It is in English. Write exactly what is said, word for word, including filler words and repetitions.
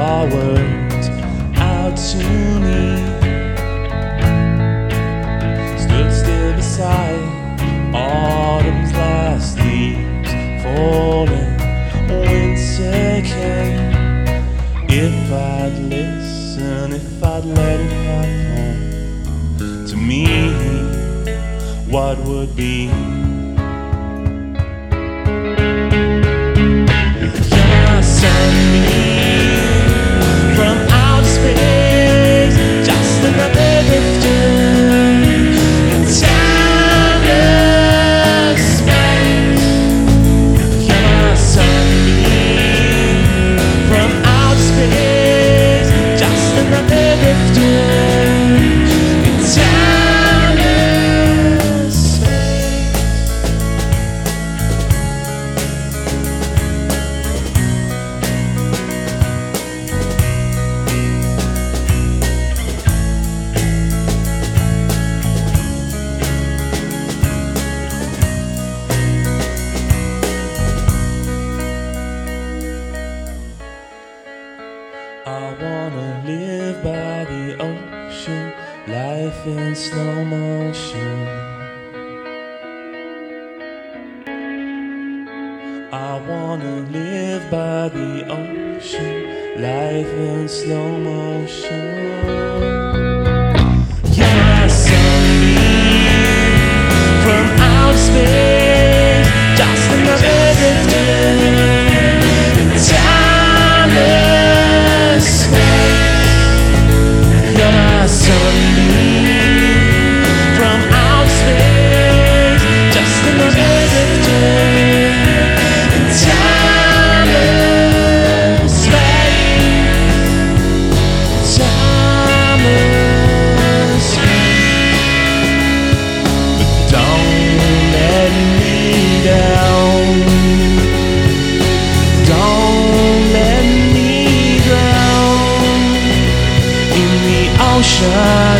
your words out to me. Stood still beside autumn's last leaves falling. Winter came. If I'd listen, if I'd let it happen to me, what would be? Your sunbeam from outer space, just another drifter in timeless space. Your sunbeam from outer space, just another drifter in timeless space. I wanna live by the ocean, life in slow motion. I wanna live by the ocean, life in slow motion. You're a sunbeam from outer space, just another drifter in timeless space. You're a sunbeam from outer space, just another drifter in timeless space. Timeless space. But don't let me down. Don't let me drown in the ocean.